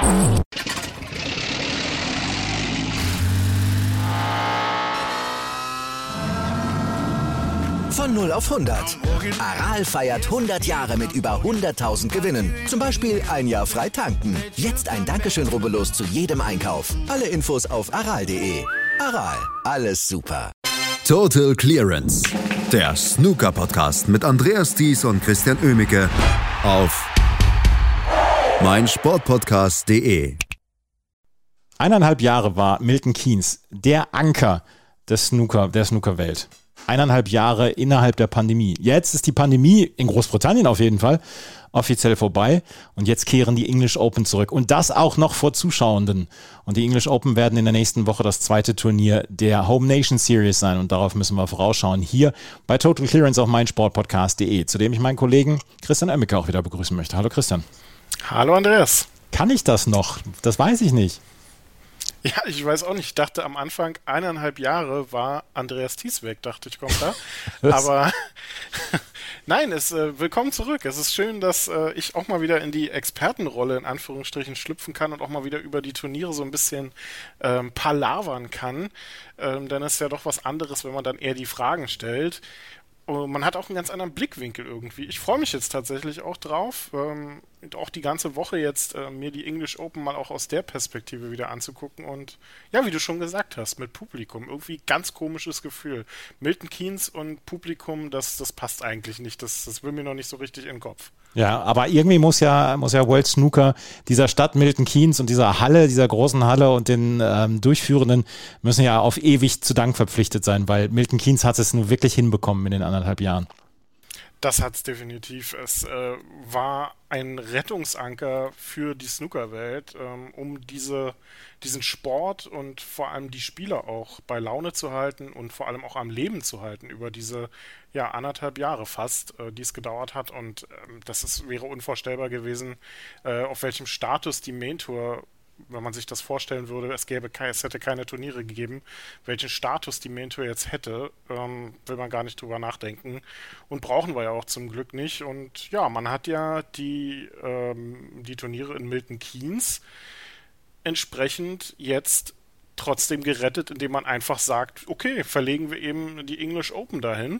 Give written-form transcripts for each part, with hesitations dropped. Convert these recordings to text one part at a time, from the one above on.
Von 0 auf 100. Aral feiert 100 Jahre mit über 100.000 Gewinnen. Zum Beispiel ein Jahr frei tanken. Jetzt ein Dankeschön, rubbellos zu jedem Einkauf. Alle Infos auf aral.de. Aral, alles super. Total Clearance. Der Snooker-Podcast mit Andreas Thies und Christian Oemicke auf meinsportpodcast.de. 1,5 Jahre war Milton Keynes der Anker der Snookerwelt. 1,5 Jahre innerhalb der Pandemie. Jetzt ist die Pandemie, in Großbritannien auf jeden Fall, offiziell vorbei. Und jetzt kehren die English Open zurück. Und das auch noch vor Zuschauenden. Und die English Open werden in der nächsten Woche das zweite Turnier der Home Nation Series sein. Und darauf müssen wir vorausschauen. Hier bei Total Clearance auf meinsportpodcast.de, zu dem ich meinen Kollegen Christian Oemicke auch wieder begrüßen möchte. Hallo Christian. Hallo Andreas. Kann ich das noch? Das weiß ich nicht. Ja, ich weiß auch nicht. Ich dachte am Anfang, 1,5 Jahre war Andreas Thies weg, dachte ich, kommt da. Aber nein, willkommen zurück. Es ist schön, dass ich auch mal wieder in die Expertenrolle in Anführungsstrichen schlüpfen kann und auch mal wieder über die Turniere so ein bisschen palavern kann. Denn es ist ja doch was anderes, wenn man dann eher die Fragen stellt. Und man hat auch einen ganz anderen Blickwinkel irgendwie. Ich freue mich jetzt tatsächlich auch drauf, und auch die ganze Woche jetzt mir die English Open mal auch aus der Perspektive wieder anzugucken. Und ja, wie du schon gesagt hast, mit Publikum. Irgendwie ganz komisches Gefühl. Milton Keynes und Publikum, das passt eigentlich nicht. Das will mir noch nicht so richtig in den Kopf. Ja, aber irgendwie muss ja World Snooker dieser Stadt Milton Keynes und dieser großen Halle und den Durchführenden müssen ja auf ewig zu Dank verpflichtet sein, weil Milton Keynes hat es nun wirklich hinbekommen in den 1,5 Jahren. Das hat es definitiv. Es war ein Rettungsanker für die Snookerwelt, um diesen Sport und vor allem die Spieler auch bei Laune zu halten und vor allem auch am Leben zu halten über diese 1,5 Jahre fast, die es gedauert hat. Und wäre unvorstellbar gewesen, auf welchem Status die Main Tour, wenn man sich das vorstellen würde, es hätte keine Turniere gegeben, welchen Status die Main Tour jetzt hätte, will man gar nicht drüber nachdenken und brauchen wir ja auch zum Glück nicht. Und ja, man hat ja die Turniere in Milton Keynes entsprechend jetzt trotzdem gerettet, indem man einfach sagt, okay, verlegen wir eben die English Open dahin.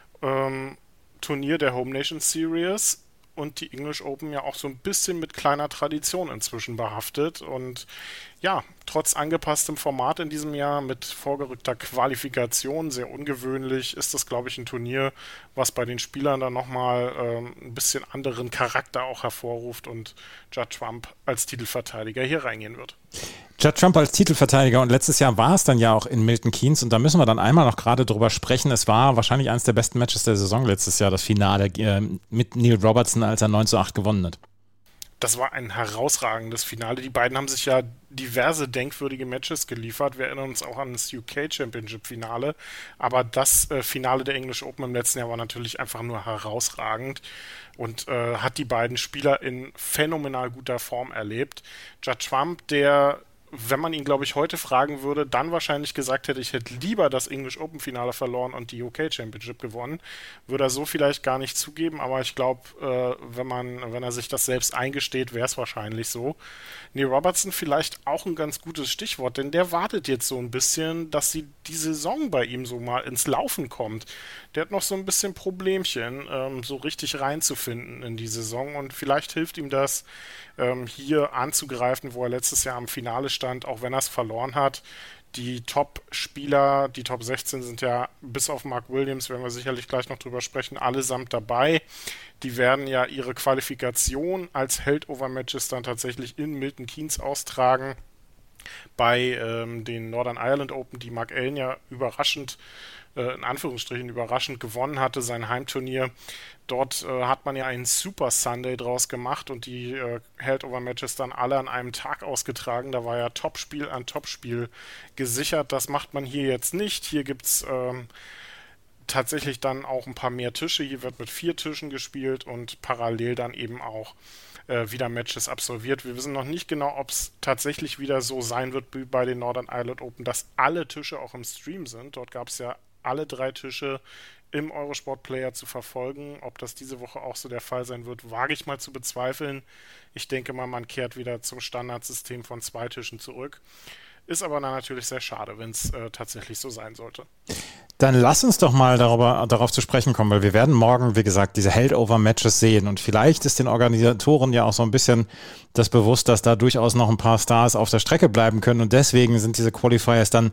Turnier der Home Nation Series und die English Open ja auch so ein bisschen mit kleiner Tradition inzwischen behaftet und ja, trotz angepasstem Format in diesem Jahr mit vorgerückter Qualifikation, sehr ungewöhnlich, ist das, glaube ich, ein Turnier, was bei den Spielern dann nochmal ein bisschen anderen Charakter auch hervorruft und Judd Trump als Titelverteidiger hier reingehen wird. Judd Trump als Titelverteidiger, und letztes Jahr war es dann ja auch in Milton Keynes, und da müssen wir dann einmal noch gerade drüber sprechen. Es war wahrscheinlich eines der besten Matches der Saison letztes Jahr, das Finale mit Neil Robertson, als er 9:8 gewonnen hat. Das war ein herausragendes Finale. Die beiden haben sich ja diverse denkwürdige Matches geliefert. Wir erinnern uns auch an das UK Championship Finale. Aber das Finale der English Open im letzten Jahr war natürlich einfach nur herausragend und hat die beiden Spieler in phänomenal guter Form erlebt. Judd Trump, der, wenn man ihn, glaube ich, heute fragen würde, dann wahrscheinlich gesagt hätte, ich hätte lieber das English Open Finale verloren und die UK Championship gewonnen, würde er so vielleicht gar nicht zugeben, aber ich glaube, wenn er sich das selbst eingesteht, wäre es wahrscheinlich so. Neil Robertson vielleicht auch ein ganz gutes Stichwort, denn der wartet jetzt so ein bisschen, dass die Saison bei ihm so mal ins Laufen kommt. Der hat noch so ein bisschen Problemchen, so richtig reinzufinden in die Saison, und vielleicht hilft ihm das, hier anzugreifen, wo er letztes Jahr am Finale stand, auch wenn er es verloren hat. Die Top-Spieler, die Top 16 sind ja bis auf Mark Williams, werden wir sicherlich gleich noch drüber sprechen, allesamt dabei. Die werden ja ihre Qualifikation als Held-Over-Matches dann tatsächlich in Milton Keynes austragen. Bei den Northern Ireland Open, die Mark Allen ja überraschend, in Anführungsstrichen überraschend gewonnen hatte, sein Heimturnier. Dort hat man ja einen Super Sunday draus gemacht und die Held-Over-Matches dann alle an einem Tag ausgetragen. Da war ja Topspiel an Topspiel gesichert. Das macht man hier jetzt nicht. Hier gibt es tatsächlich dann auch ein paar mehr Tische. Hier wird mit 4 Tischen gespielt und parallel dann eben auch wieder Matches absolviert. Wir wissen noch nicht genau, ob es tatsächlich wieder so sein wird wie bei den Northern Ireland Open, dass alle Tische auch im Stream sind. Dort gab es ja alle 3 Tische im Eurosport-Player zu verfolgen. Ob das diese Woche auch so der Fall sein wird, wage ich mal zu bezweifeln. Ich denke mal, man kehrt wieder zum Standardsystem von 2 Tischen zurück. Ist aber dann natürlich sehr schade, wenn es tatsächlich so sein sollte. Dann lass uns doch mal darauf zu sprechen kommen, weil wir werden morgen, wie gesagt, diese Held-Over-Matches sehen und vielleicht ist den Organisatoren ja auch so ein bisschen das bewusst, dass da durchaus noch ein paar Stars auf der Strecke bleiben können und deswegen sind diese Qualifiers dann,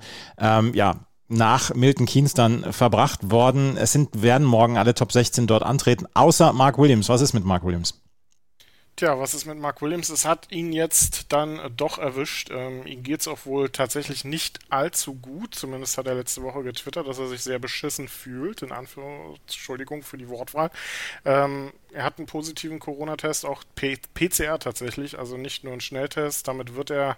nach Milton Keynes dann verbracht worden. Werden morgen alle Top 16 dort antreten, außer Mark Williams. Was ist mit Mark Williams? Tja, was ist mit Mark Williams? Es hat ihn jetzt dann doch erwischt. Ihm geht es auch wohl tatsächlich nicht allzu gut. Zumindest hat er letzte Woche getwittert, dass er sich sehr beschissen fühlt. Entschuldigung für die Wortwahl. Er hat einen positiven Corona-Test, auch PCR tatsächlich, also nicht nur einen Schnelltest. Damit wird er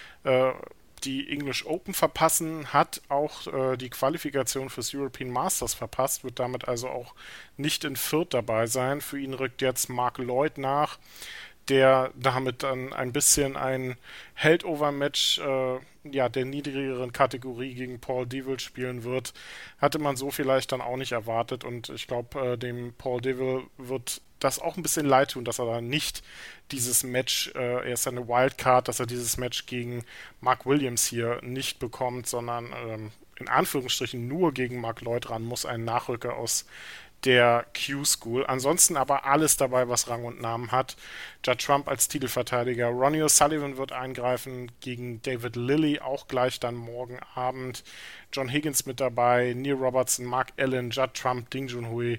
die English Open verpassen, hat auch die Qualifikation fürs European Masters verpasst, wird damit also auch nicht in Fürth dabei sein. Für ihn rückt jetzt Mark Lloyd nach, der damit dann ein bisschen ein Held-Over-Match der niedrigeren Kategorie gegen Paul Deville spielen wird. Hatte man so vielleicht dann auch nicht erwartet und ich glaube, dem Paul Deville wird das auch ein bisschen leid tun, dass er da nicht dieses Match, er ist eine Wildcard, dass er dieses Match gegen Mark Williams hier nicht bekommt, sondern in Anführungsstrichen nur gegen Mark Lloyd ran muss, ein Nachrücker aus der Q-School. Ansonsten aber alles dabei, was Rang und Namen hat. Judd Trump als Titelverteidiger. Ronnie O'Sullivan wird eingreifen gegen David Lilley, auch gleich dann morgen Abend. John Higgins mit dabei, Neil Robertson, Mark Allen, Judd Trump, Ding Junhui.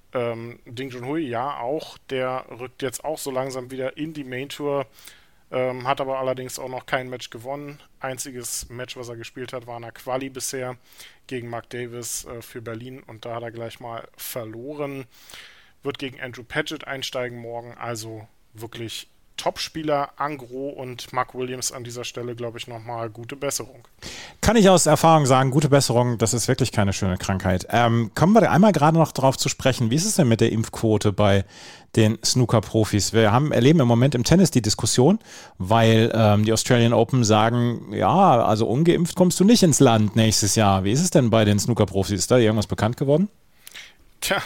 Ding Junhui, ja, auch. Der rückt jetzt auch so langsam wieder in die Main Tour. Hat aber allerdings auch noch kein Match gewonnen. Einziges Match, was er gespielt hat, war in der Quali bisher gegen Mark Davis für Berlin und da hat er gleich mal verloren. Wird gegen Andrew Paget einsteigen morgen, also wirklich Top-Spieler, Angro und Mark Williams an dieser Stelle, glaube ich, nochmal gute Besserung. Kann ich aus Erfahrung sagen, gute Besserung, das ist wirklich keine schöne Krankheit. Kommen wir einmal gerade noch darauf zu sprechen, wie ist es denn mit der Impfquote bei den Snooker-Profis? Wir erleben im Moment im Tennis die Diskussion, weil die Australian Open sagen, ja, also ungeimpft kommst du nicht ins Land nächstes Jahr. Wie ist es denn bei den Snooker-Profis? Ist da irgendwas bekannt geworden? Tja,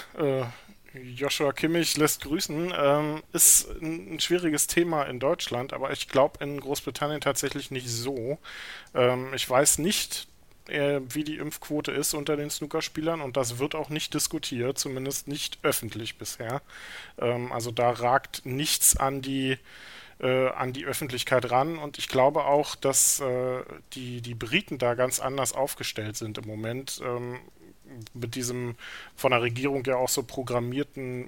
Joshua Kimmich lässt grüßen. Ist ein schwieriges Thema in Deutschland, aber ich glaube in Großbritannien tatsächlich nicht so. Ich weiß nicht, wie die Impfquote ist unter den Snookerspielern und das wird auch nicht diskutiert, zumindest nicht öffentlich bisher. Also da ragt nichts an die Öffentlichkeit ran und ich glaube auch, dass die Briten da ganz anders aufgestellt sind im Moment. Mit diesem von der Regierung ja auch so proklamierten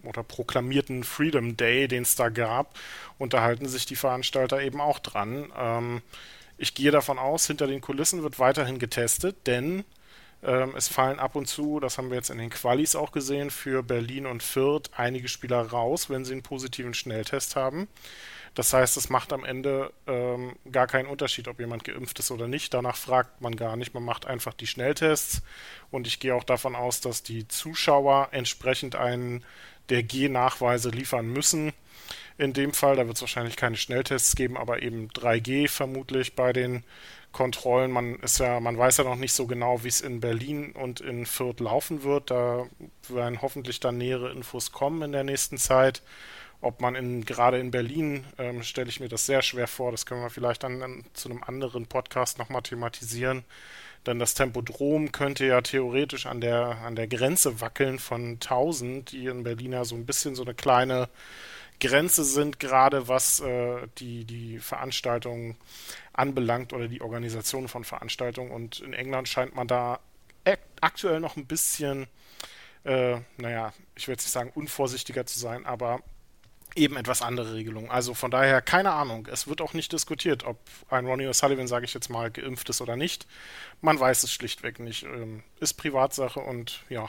Freedom Day, den es da gab, unterhalten sich die Veranstalter eben auch dran. Ich gehe davon aus, hinter den Kulissen wird weiterhin getestet, denn es fallen ab und zu, das haben wir jetzt in den Qualis auch gesehen, für Berlin und Fürth einige Spieler raus, wenn sie einen positiven Schnelltest haben. Das heißt, es macht am Ende gar keinen Unterschied, ob jemand geimpft ist oder nicht. Danach fragt man gar nicht. Man macht einfach die Schnelltests. Und ich gehe auch davon aus, dass die Zuschauer entsprechend einen der G-Nachweise liefern müssen. In dem Fall, da wird es wahrscheinlich keine Schnelltests geben, aber eben 3G vermutlich bei den Kontrollen. Man weiß ja noch nicht so genau, wie es in Berlin und in Fürth laufen wird. Da werden hoffentlich dann nähere Infos kommen in der nächsten Zeit. Ob man gerade in Berlin, stelle ich mir das sehr schwer vor, das können wir vielleicht dann zu einem anderen Podcast nochmal thematisieren, denn das Tempodrom könnte ja theoretisch an der Grenze wackeln von 1000, die in Berlin ja so ein bisschen so eine kleine Grenze sind, gerade was die Veranstaltungen anbelangt oder die Organisation von Veranstaltungen und in England scheint man da aktuell noch ein bisschen, ich will jetzt nicht sagen unvorsichtiger zu sein, aber eben etwas andere Regelungen. Also von daher keine Ahnung. Es wird auch nicht diskutiert, ob ein Ronnie O'Sullivan, sage ich jetzt mal, geimpft ist oder nicht. Man weiß es schlichtweg nicht. Ist Privatsache und ja,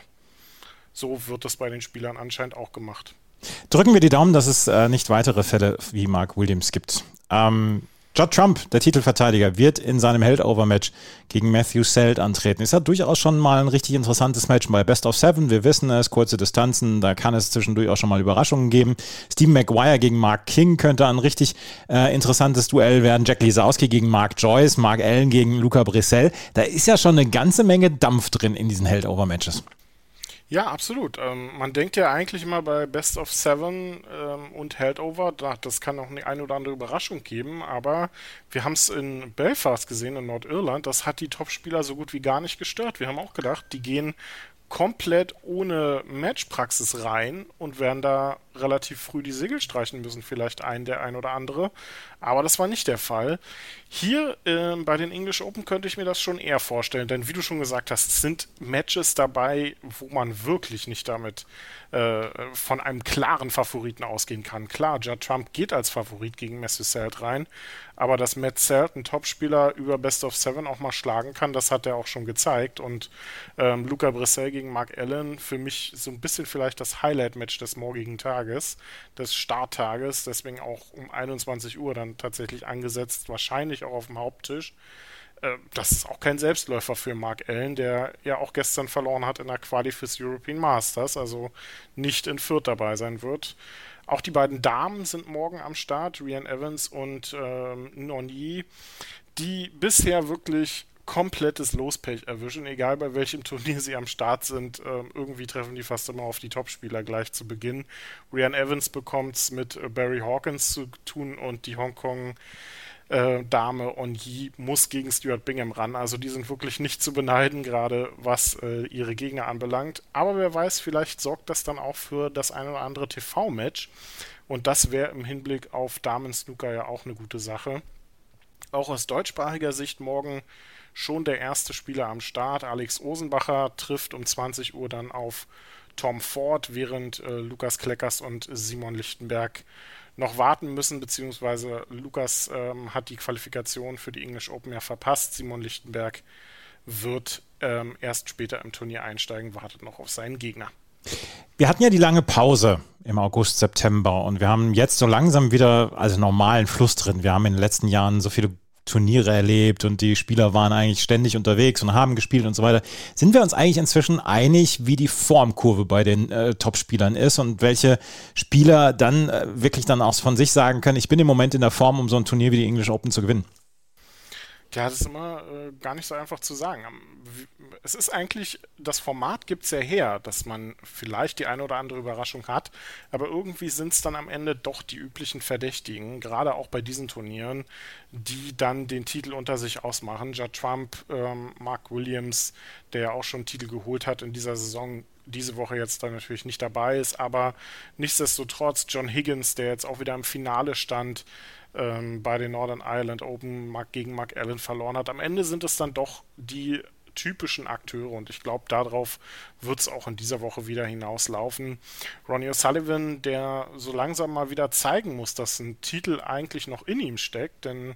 so wird das bei den Spielern anscheinend auch gemacht. Drücken wir die Daumen, dass es nicht weitere Fälle wie Mark Williams gibt. Judd Trump, der Titelverteidiger, wird in seinem Held-Over-Match gegen Matthew Selt antreten. Es hat durchaus schon mal ein richtig interessantes Match bei Best of Seven. Wir wissen es, kurze Distanzen, da kann es zwischendurch auch schon mal Überraschungen geben. Stephen Maguire gegen Mark King könnte ein richtig interessantes Duell werden. Jack Lisowski gegen Mark Joyce, Mark Allen gegen Luca Brissell. Da ist ja schon eine ganze Menge Dampf drin in diesen Held-Over-Matches. Ja, absolut. Man denkt ja eigentlich immer bei Best of Seven und Holdover, das kann auch eine oder andere Überraschung geben, aber wir haben es in Belfast gesehen, in Nordirland, das hat die Topspieler so gut wie gar nicht gestört. Wir haben auch gedacht, die gehen komplett ohne Matchpraxis rein und werden da relativ früh die Segel streichen müssen, vielleicht der ein oder andere. Aber das war nicht der Fall. Hier bei den English Open könnte ich mir das schon eher vorstellen, denn wie du schon gesagt hast, es sind Matches dabei, wo man wirklich nicht damit von einem klaren Favoriten ausgehen kann. Klar, Judd Trump geht als Favorit gegen Matthew Selt rein, aber dass Matt Selt, ein Topspieler, über Best of Seven auch mal schlagen kann, das hat er auch schon gezeigt. Und Luca Bressel gegen Mark Allen, für mich so ein bisschen vielleicht das Highlight-Match des morgigen Tages, des Starttages, deswegen auch um 21 Uhr dann tatsächlich angesetzt, wahrscheinlich auch auf dem Haupttisch. Das ist auch kein Selbstläufer für Mark Allen, der ja auch gestern verloren hat in der Quali fürs European Masters, also nicht in Fürth dabei sein wird. Auch die beiden Damen sind morgen am Start, Rhian Evans und Non Yi, die bisher wirklich komplettes Lospech erwischen, egal bei welchem Turnier sie am Start sind. Irgendwie treffen die fast immer auf die Topspieler gleich zu Beginn. Rhian Evans bekommt es mit Barry Hawkins zu tun und die Hongkong Dame On Yi muss gegen Stuart Bingham ran. Also die sind wirklich nicht zu beneiden, gerade was ihre Gegner anbelangt. Aber wer weiß, vielleicht sorgt das dann auch für das ein oder andere TV-Match. Und das wäre im Hinblick auf Damen-Snooker ja auch eine gute Sache. Auch aus deutschsprachiger Sicht morgen schon der erste Spieler am Start. Alex Osenbacher trifft um 20 Uhr dann auf Tom Ford, während Lukas Kleckers und Simon Lichtenberg noch warten müssen, beziehungsweise Lukas hat die Qualifikation für die English Open ja verpasst. Simon Lichtenberg wird erst später im Turnier einsteigen, wartet noch auf seinen Gegner. Wir hatten ja die lange Pause im August, September und wir haben jetzt so langsam wieder normalen Fluss drin. Wir haben in den letzten Jahren so viele Turniere erlebt und die Spieler waren eigentlich ständig unterwegs und haben gespielt und so weiter. Sind wir uns eigentlich inzwischen einig, wie die Formkurve bei den Top-Spielern ist und welche Spieler dann wirklich dann auch von sich sagen können, ich bin im Moment in der Form, um so ein Turnier wie die English Open zu gewinnen? Ja, das ist immer gar nicht so einfach zu sagen. Es ist eigentlich, das Format gibt es ja her, dass man vielleicht die eine oder andere Überraschung hat, aber irgendwie sind es dann am Ende doch die üblichen Verdächtigen, gerade auch bei diesen Turnieren, die dann den Titel unter sich ausmachen. Judd Trump, Mark Williams, der ja auch schon Titel geholt hat in dieser Saison, diese Woche jetzt dann natürlich nicht dabei ist, aber nichtsdestotrotz John Higgins, der jetzt auch wieder im Finale stand, bei den Northern Ireland Open gegen Mark Allen verloren hat. Am Ende sind es dann doch die typischen Akteure und ich glaube, darauf wird es auch in dieser Woche wieder hinauslaufen. Ronnie O'Sullivan, der so langsam mal wieder zeigen muss, dass ein Titel eigentlich noch in ihm steckt, denn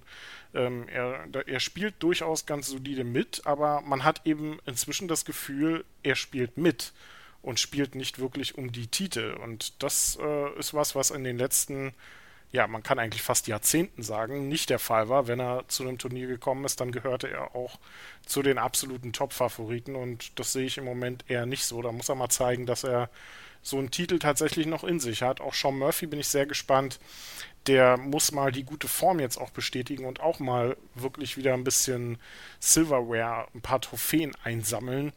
er spielt durchaus ganz solide mit, aber man hat eben inzwischen das Gefühl, er spielt mit und spielt nicht wirklich um die Titel und das ist was in den letzten man kann eigentlich fast Jahrzehnten sagen, nicht der Fall war. Wenn er zu einem Turnier gekommen ist, dann gehörte er auch zu den absoluten Top-Favoriten und das sehe ich im Moment eher nicht so. Da muss er mal zeigen, dass er so einen Titel tatsächlich noch in sich hat. Auch Sean Murphy bin ich sehr gespannt. Der muss mal die gute Form jetzt auch bestätigen und auch mal wirklich wieder ein bisschen Silverware, ein paar Trophäen einsammeln.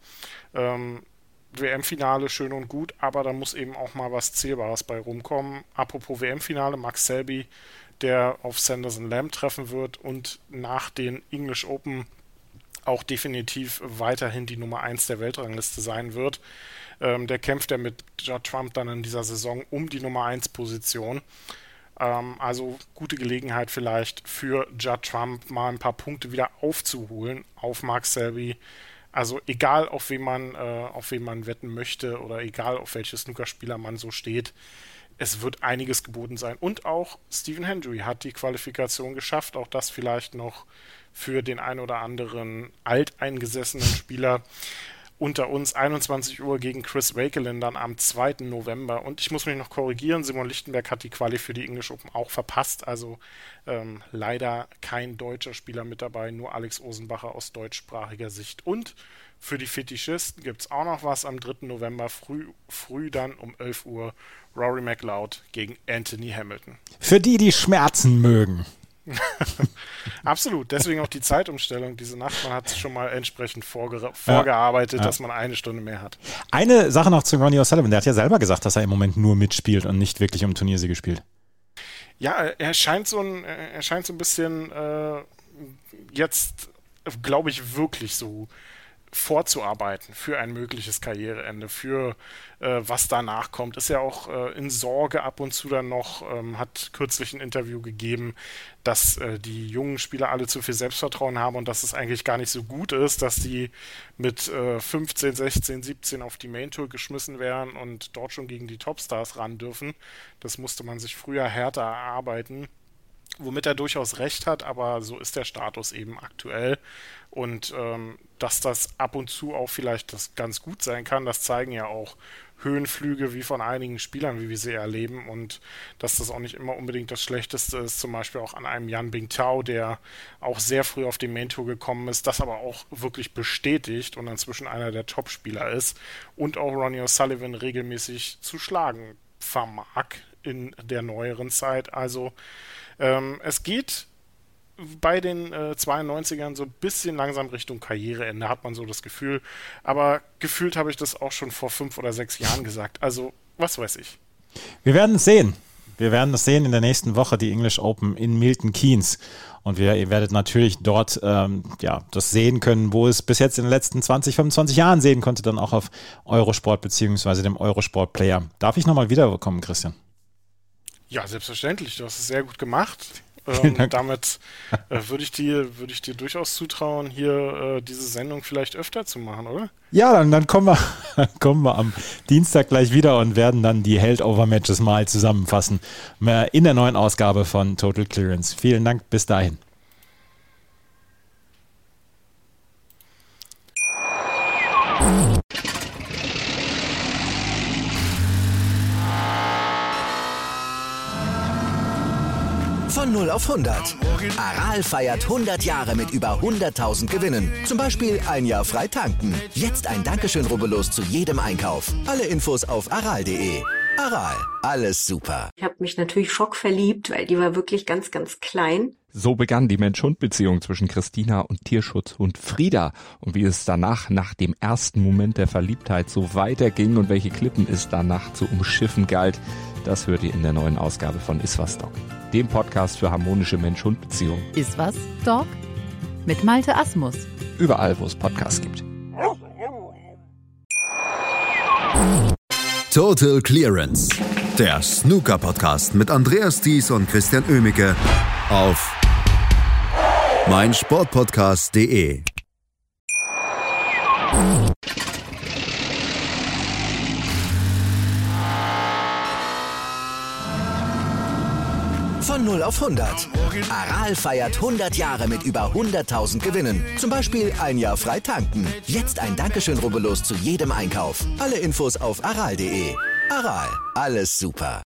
WM-Finale schön und gut, aber da muss eben auch mal was Zählbares bei rumkommen. Apropos WM-Finale, Max Selby, der auf Sanderson Lamb treffen wird und nach den English Open auch definitiv weiterhin die Nummer 1 der Weltrangliste sein wird. Der kämpft ja mit Judd Trump dann in dieser Saison um die Nummer 1 Position. Also gute Gelegenheit vielleicht für Judd Trump mal ein paar Punkte wieder aufzuholen auf Max Selby. Also egal, auf wen man wetten möchte oder egal, auf welche Snookerspieler man so steht, es wird einiges geboten sein. Und auch Stephen Hendry hat die Qualifikation geschafft. Auch das vielleicht noch für den ein oder anderen alteingesessenen Spieler unter uns. 21 Uhr gegen Chris Wakelin dann am 2. November. Und ich muss mich noch korrigieren, Simon Lichtenberg hat die Quali für die English Open auch verpasst. Also leider kein deutscher Spieler mit dabei, nur Alex Osenbacher aus deutschsprachiger Sicht. Und für die Fetischisten gibt es auch noch was am 3. November, früh dann um 11 Uhr, Rory McLeod gegen Anthony Hamilton. Für die Schmerzen mögen. Absolut, deswegen auch die Zeitumstellung diese Nacht. Man hat schon mal entsprechend vorgearbeitet, dass man eine Stunde mehr hat. Eine Sache noch zu Ronnie O'Sullivan, der hat ja selber gesagt, dass er im Moment nur mitspielt und nicht wirklich um Turniersiege spielt. Ja, er scheint so ein bisschen jetzt, glaube ich, wirklich so vorzuarbeiten für ein mögliches Karriereende, für was danach kommt. Ist ja auch in Sorge ab und zu dann noch, hat kürzlich ein Interview gegeben, dass die jungen Spieler alle zu viel Selbstvertrauen haben und dass es eigentlich gar nicht so gut ist, dass die mit 15, 16, 17 auf die Main Tour geschmissen werden und dort schon gegen die Topstars ran dürfen. Das musste man sich früher härter erarbeiten. Womit er durchaus recht hat, aber so ist der Status eben aktuell. Und dass das ab und zu auch vielleicht das ganz gut sein kann, das zeigen ja auch Höhenflüge wie von einigen Spielern, wie wir sie erleben. Und dass das auch nicht immer unbedingt das Schlechteste ist, zum Beispiel auch an einem Yan Bingtao, der auch sehr früh auf die Main Tour gekommen ist, das aber auch wirklich bestätigt und inzwischen einer der Top-Spieler ist und auch Ronnie O'Sullivan regelmäßig zu schlagen vermag in der neueren Zeit. Also es geht bei den 92ern so ein bisschen langsam Richtung Karriereende, hat man so das Gefühl. Aber gefühlt habe ich das auch schon vor 5 oder 6 Jahren gesagt. Also, was weiß ich. Wir werden es sehen. Wir werden es sehen in der nächsten Woche, die English Open in Milton Keynes. Und ihr werdet natürlich dort das sehen können, wo es bis jetzt in den letzten 20, 25 Jahren sehen konnte, dann auch auf Eurosport bzw. dem Eurosport-Player. Darf ich nochmal wiederkommen, Christian? Ja, selbstverständlich. Du hast es sehr gut gemacht. Damit würde ich dir durchaus zutrauen, hier diese Sendung vielleicht öfter zu machen, oder? Ja, dann kommen wir am Dienstag gleich wieder und werden dann die Held-Over-Matches mal zusammenfassen in der neuen Ausgabe von Total Clearance. Vielen Dank, bis dahin. Von 0 auf 100. Aral feiert 100 Jahre mit über 100.000 Gewinnen. Zum Beispiel ein Jahr frei tanken. Jetzt ein Dankeschön, rubbellos zu jedem Einkauf. Alle Infos auf aral.de. Aral, alles super. Ich habe mich natürlich schockverliebt, weil die war wirklich ganz, ganz klein. So begann die Mensch-Hund-Beziehung zwischen Christina und Tierschutzhund Frieda. Und wie es danach, nach dem ersten Moment der Verliebtheit, so weiterging und welche Klippen es danach zu umschiffen galt, das hört ihr in der neuen Ausgabe von Iswas Dog, dem Podcast für harmonische Mensch-Hund-Beziehungen. Iswas Dog mit Malte Asmus. Überall, wo es Podcasts gibt. Total Clearance, der Snooker-Podcast mit Andreas Thies und Christian Oemicke auf meinsportpodcast.de. Von 0 auf 100. Aral feiert 100 Jahre mit über 100.000 Gewinnen. Zum Beispiel ein Jahr frei tanken. Jetzt ein Dankeschön, rubbellos zu jedem Einkauf. Alle Infos auf aral.de. Aral, alles super.